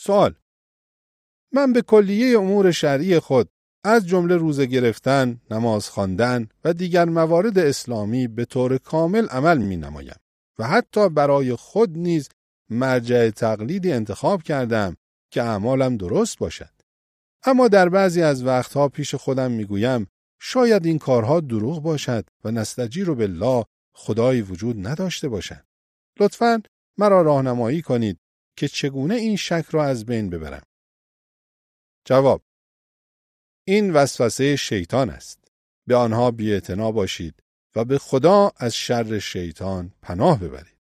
سوال: من به کلیه امور شرعی خود از جمله روزه گرفتن، نماز خواندن و دیگر موارد اسلامی به طور کامل عمل می نمایم و حتی برای خود نیز مرجع تقلیدی انتخاب کردم که اعمالم درست باشد. اما در بعضی از وقتها پیش خودم می گویم شاید این کارها دروغ باشد و نستجیر بالله خدایی وجود نداشته باشد. لطفاً مرا راهنمایی کنید که چگونه این شک را از بین ببرم. جواب: این وسوسه شیطان است. به آنها بی‌اعتنا باشید و به خدا از شر شیطان پناه ببرید.